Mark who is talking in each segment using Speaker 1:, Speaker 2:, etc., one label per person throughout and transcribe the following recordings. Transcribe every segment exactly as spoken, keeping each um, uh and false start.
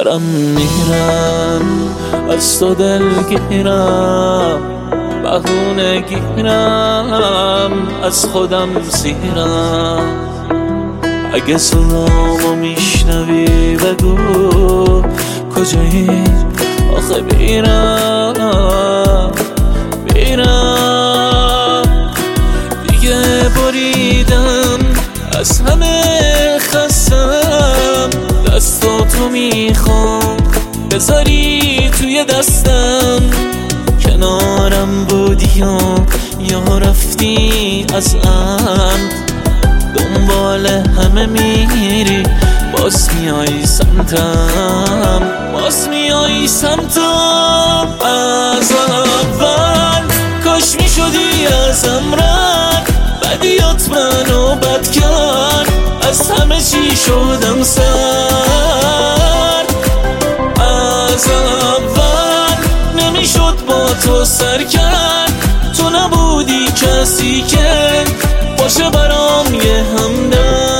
Speaker 1: دارم میرم از تو دلگیرم، بهونه گیرم از خودم سیرم. اگه صدامو میشنوی بگو کجایی آخه بیرم بیرم. دیگه بریدم از همه خستم، دستاتو میخوام بذاری توی دستم. کنارم بودی و یا رفتی از عمد، دنبال همه میری باز میای سمتم، باز میای سمتم. از اول کاش میشدی ازم رد، بدیات منو بد کرد، از همه چی شدم سرد. از اول نمیشد با تو سر کرد، تو نبودی کسی که باشه برام یه همدم.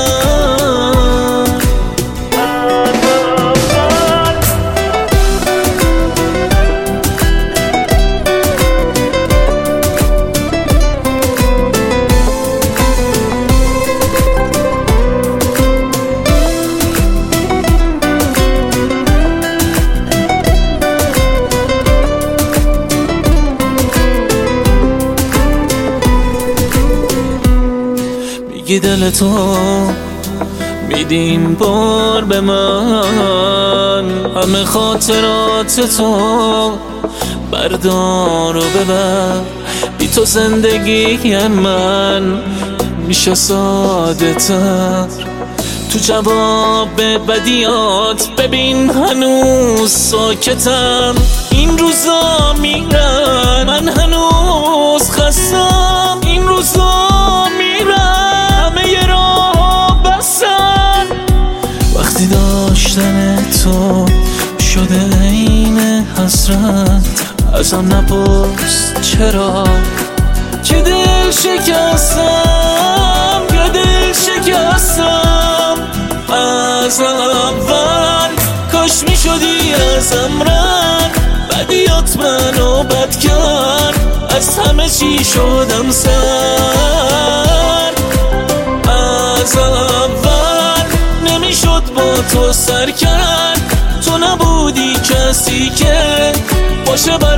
Speaker 1: میگی دل تو میدیم بار به من، همه خاطرات تو بردار و ببر. بی تو زندگی من میشه ساده تر، تو جواب بدیات ببین هنوز ساکتم. این روزا میرن من هنوز خستم، این روزا میرن همه ی راه بستن. وقتی داشتن تو شده عین حسرت، ازم نپرس چرا که دل شکستم، که دل شکستم. از اول کاش میشدی ازم رد، بدیات منو بد کرد، از همه چی شدم سرد. از اول نمیشد با تو سر کرد، تو نبودی کسی که باشه